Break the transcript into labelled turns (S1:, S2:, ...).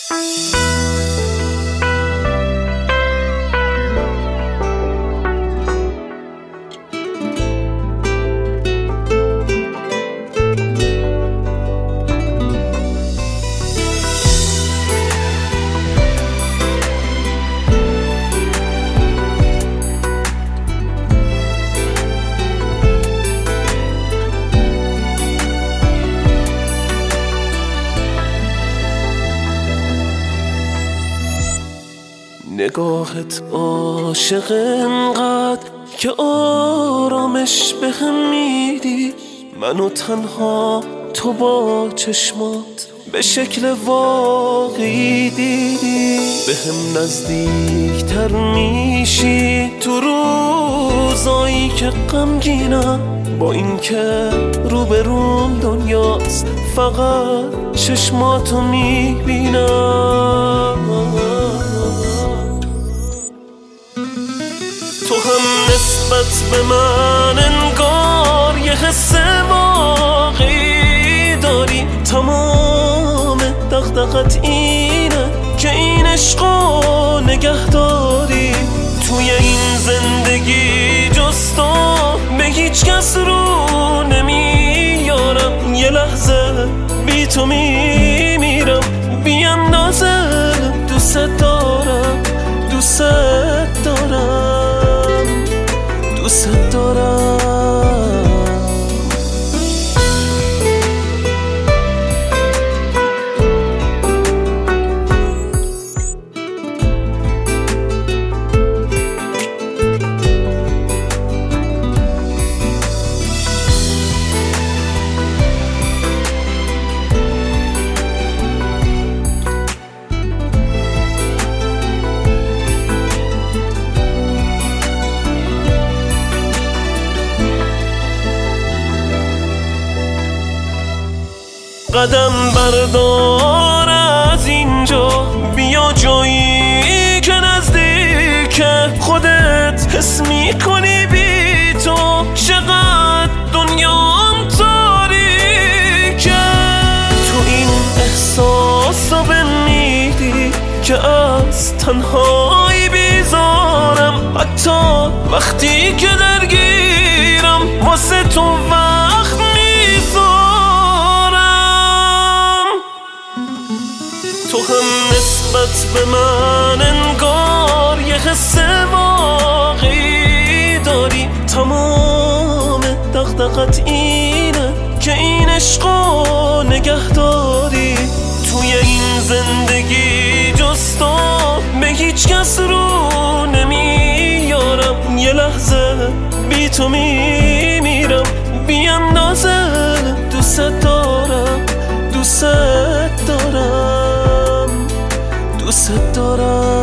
S1: نگاهت عاشق انقدر که آرامش بهم میدی، منو تنها تو با چشمات به شکل واقعی دیدی. بهم نزدیکتر میشی تو روزایی که غمگینم، با اینکه روبروم دنیاست فقط چشماتو میبینم. تو هم نسبت به من انگار یه حس واقعی داری، تمام دغدغت اینه که این عشقو نگه داری. توی این زندگی جز تو به هیچ کس رو نمیارم، یه لحظه بی تو میمیرم، بی اندازه دوست دارم، دوست دارم، دوست دارم. قدم بردار از اینجا، بیا جایی که نزدیک خودت حس میکنی بی تو چقدر دنیام تاریکه. تو این احساس رو بمیدی که از تنهایی بیزارم، حتی وقتی که درگیرم واسه تو وقت تو هم نسبت به من انگار یه حس واقعی داری، تمام دغدغت اینه که این عشقو نگه داری. توی این زندگی جز تو به هیچ کس رو نمیارم، یه لحظه بی تو میمیرم، بی اندازه دوست دارم، دوست دارم، دوست دارم.